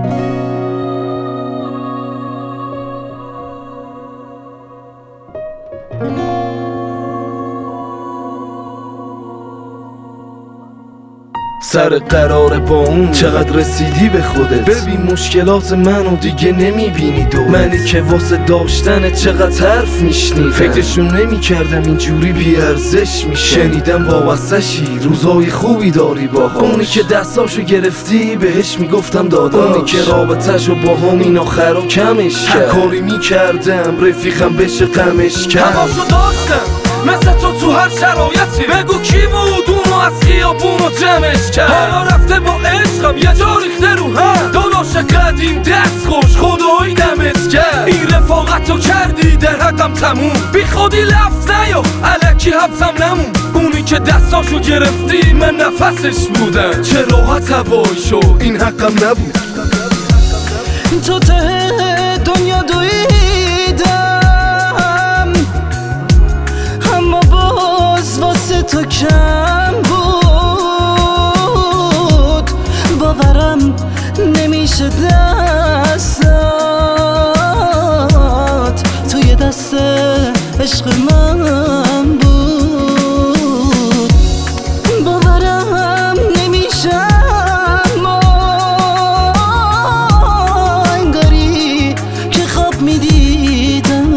سر قرار با اون چقدر رسیدی به خودت؟ ببین مشکلات منو دیگه نمیبینی دورت. منی که واسه داشتن چقدر حرف میشنیدم، فکرشون نمیکردم اینجوری بیارزش میشه. شنیدم وابسته‌شی، روزای خوبی داری باهاش. اونی که دستاشو گرفتی بهش میگفتم داداش. اونی که رابطه‌شو با همین آخرا کمش کرد. هر کاری میکردم رفیقم بشه غمش کرد. هماشو داشتم مثل تو هر شرایطی. بگو کی بود اونو از خیابونو جمعش کرد. حالا رفته با عشقم یه جا ریخته رو هم. داداش قدیم دست خوش خدایی دمت کرد. این رفاقتو کردی در حقم تموم. بی خودی لفظ نیا الکی حبسم نمون. اونی که دستاشو گرفتی من نفسش بودم. چه راحت هوایی شد این حقم نبود. تو ته دنیا دویدم اما باز واسه تو کم بود. باورم نمیشه دستات توی دست عشق من بود. باورم نمیشه اما انگاری که خواب میدیدم.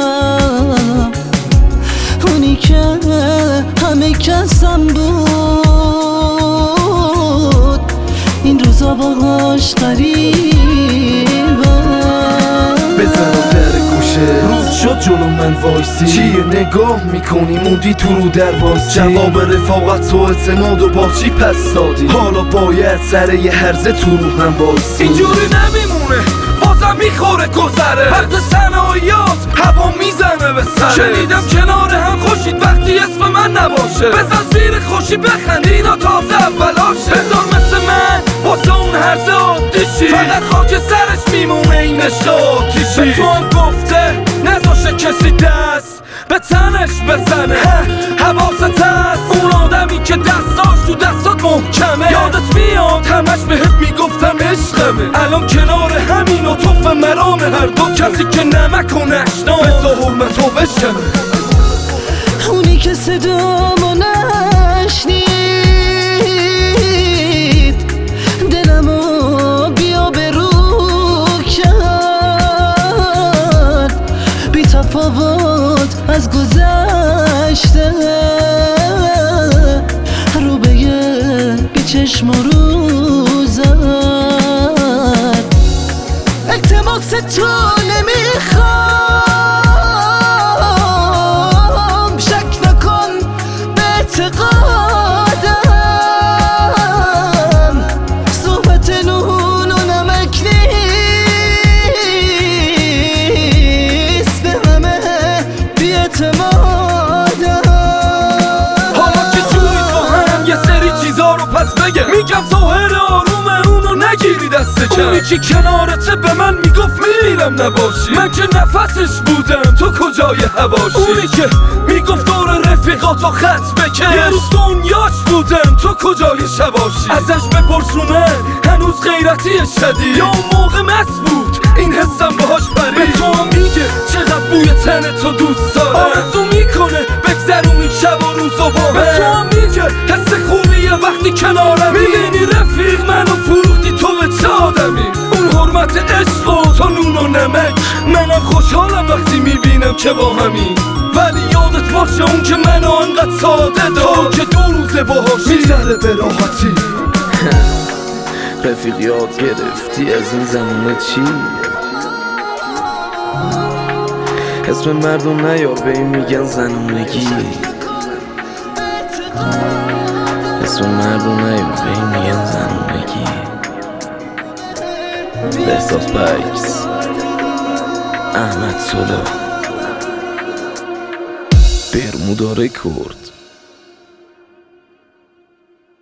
اونی که همه کسم بود این روزا باهاش قریبم. بزن در گوشه روز شد جلو من وایسی. چیه نگاه میکنی موندی تو رو در وایسی. جواب رفاقت و اعتماد و با چی پس دادی؟ حالا باید سر یه هرزه تو رو هم وایسی. اینجوری نمیمونه بازم میخوره گذره. وقت صنایات هوا میزنه به سره. شنیدم کنار هم خوشید وقتی اسم من نباشه. بزن زیر خوشی بخند اینا تازه اولاشه. بذار مثل من واسه اون هرزه آتیشی. فقط خاک سرش میمونه این عشق آتیشی. به تو هم گفته نذاشه کسی دست به تنش بزنه. حواست هست اون آدمی که دستاش تو دستات محکمه. یادت میاد همش بهت میگفتم عشقمه. الان کنار همین و توف مرام هر دو. کسی که نمک و نشنا بزا حرمتو بشکنه. اونی که صدامو نشنید دلمو بیا برو کرد. بی تفاوت از گذشته رو به چشم رو زد. التماس تو نمیخوام شک نکن به اعتقادم. صحبت نون و نمک نیست به همه بی اعتمادم. حالا که جوری با هم یه سری چیزا رو پس بگه. میگم ظاهر آرومه اونو نگیری دست کم. اونی که کنارته به من میگفت میرم نباشی. من که نفسش بودم تو کجای هواشی. اونی که میگفت دور رفیقاتو خط بکش. یه روز دنیاش بودم تو کجای شباشی. ازش بپرس رو من هنوز غیرتی شدید یا اون موقع مست بود این حسم باهاش برید. به تو هم میگه چقدر بوی تن تو دوست داره. آرزو میکنه بگذرونی شب و روزو با هم. به تو هم میگه حس خوبیه وقتی کنارم. میبینی رفیق منو فروختی تو به چه آدمی. اون حرمت عشق و تو نون و نمک. منم خوشحالم وقتی میبینم که با همین. ولی یادت باشه اون که منو انقدر ساده داشت که 2 روزه باهاش میذاره به راحتی. رفیق یاد گرفتی از این زمونه چی؟ اسم مردم نیار به این میگن زنونگی. اسم مردم نیار به این میگن زنونگی. بهزاد بکس، احمد سولا، برمودا رکورد.